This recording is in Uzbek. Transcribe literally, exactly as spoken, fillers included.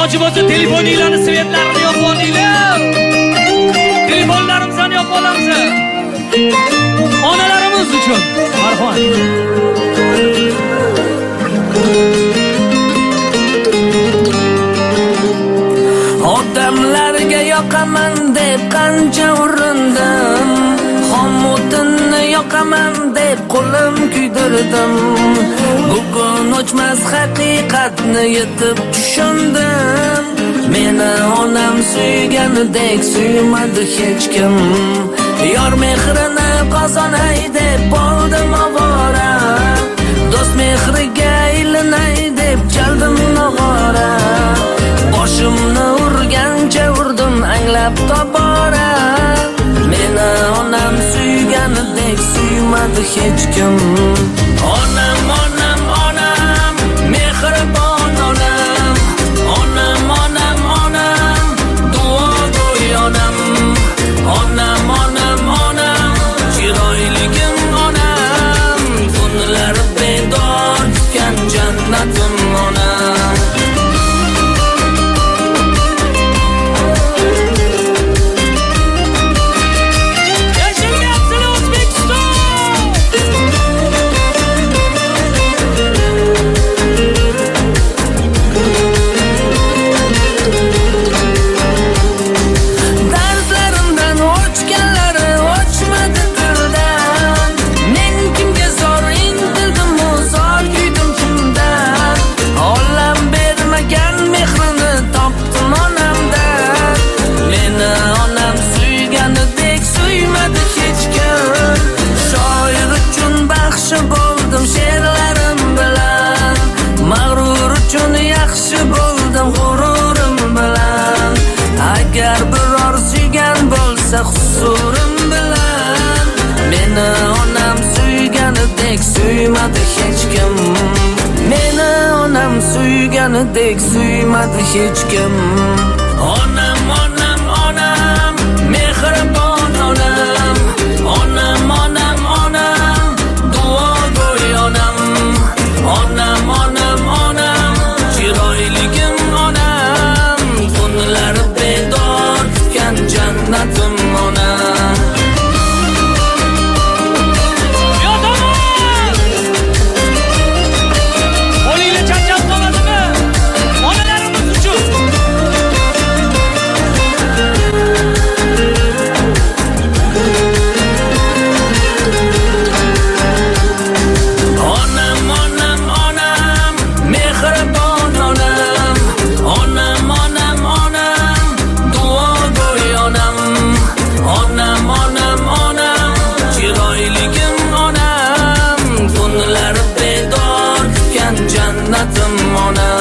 Iloji bo'lsa telefoninglarni svetlarini yoqib olinglar. Telefonlarimizni yoqib olamiz. Onalarimiz uchun. Marhamat. Odamlarga yoqaman deb qancha urindim, xomutinni yoqaman deb qo'lim kuydirdim. Bugun o'chmas haqiqatni yetib tushundim. Meni onam suyganidek suymadi hech kim. Yor mehrini qozonay deb bo'ldim ovora, do'st mehriga ilinay deb chaldim nog'ora. Boshimni urgancha urdim anglab tobora. Meni onam suyganidek suymadi hech kim. Onam onam onam mehribon onam. Onam onam onam duogo'y onam. Onam onam onam chiroyligim onam. Kunlar bedor tutgan jannatim onam. Bo'ldim she'rlarim bilan, mag'rur uchun yaxshi bo'ldim g'ururim bilan. Agar biror suygan bo'lsa huzurim bilan, meni onam suyganidek suymadi hech kim. Meni onam suyganidek suymadi hech kim. Onam onam onam mehribon onam. Onam onam onam onam. Onam onam onam chiroyligim onam. Kunlar bedor tutgan jannatim onam. Yo'qmi? Qo'linglar charchab qoladimi? Onalarimiz uchun. Jannatim onam.